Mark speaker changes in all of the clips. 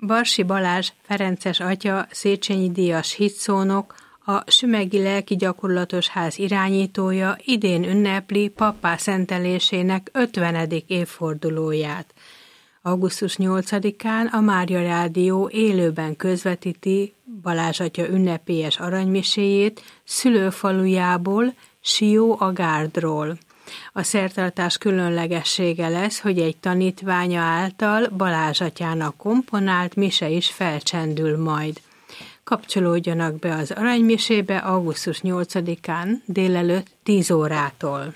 Speaker 1: Barsi Balázs ferences atya, Széchenyi díjas hitszónok, a Sümegi Lelki Gyakorlatos Ház irányítója idén ünnepli pappá szentelésének 50. évfordulóját. Augusztus 8-án a Mária Rádió élőben közvetíti Balázs atya ünnepélyes aranymiséjét szülőfalujából, Sió-a-Gárdról. A szertartás különlegessége lesz, hogy egy tanítványa által Balázs atyának komponált mise is felcsendül majd. Kapcsolódjanak be az aranymisébe augusztus 8-án délelőtt 10 órától.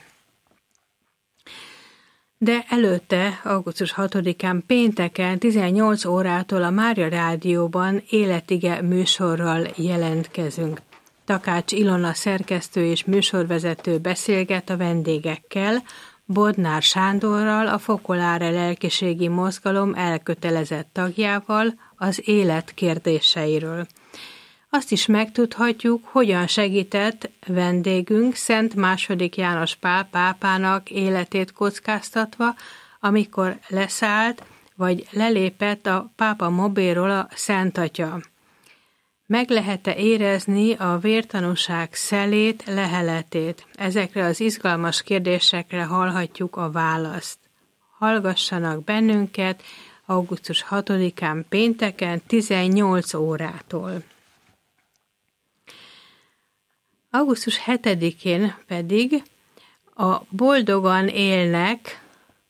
Speaker 1: De előtte, augusztus 6-án pénteken 18 órától a Mária Rádióban életige műsorral jelentkezünk. Takács Ilona szerkesztő és műsorvezető beszélget a vendégekkel, Bodnár Sándorral, a Fokoláre Lelkiségi Mozgalom elkötelezett tagjával az élet kérdéseiről. Azt is megtudhatjuk, hogyan segített vendégünk Szent II. János Pál pápának életét kockáztatva, amikor leszállt vagy lelépett a pápa mobéról a Szent Atya. Meg lehet-e érezni a vértanúság szelét, leheletét? Ezekre az izgalmas kérdésekre hallhatjuk a választ. Hallgassanak bennünket augusztus 6-án pénteken 18 órától. Augusztus 7-én pedig a Boldogan élnek ...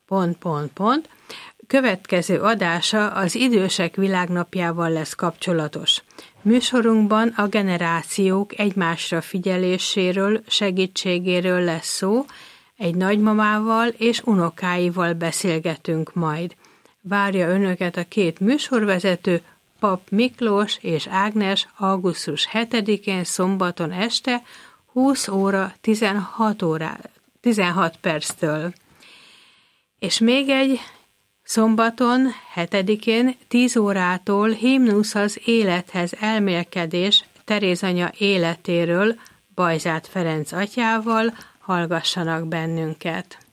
Speaker 1: következő adása az Idősek Világnapjával lesz kapcsolatos. Műsorunkban a generációk egymásra figyeléséről, segítségéről lesz szó, egy nagymamával és unokáival beszélgetünk majd. Várja önöket a két műsorvezető, Pap Miklós és Ágnes augusztus 7-én szombaton este 20 óra 16 perctől. És még egy szombaton 7-én 10 órától himnusz az élethez elmélkedés Teréz anya életéről Bajzát Ferenc atyával, hallgassanak bennünket.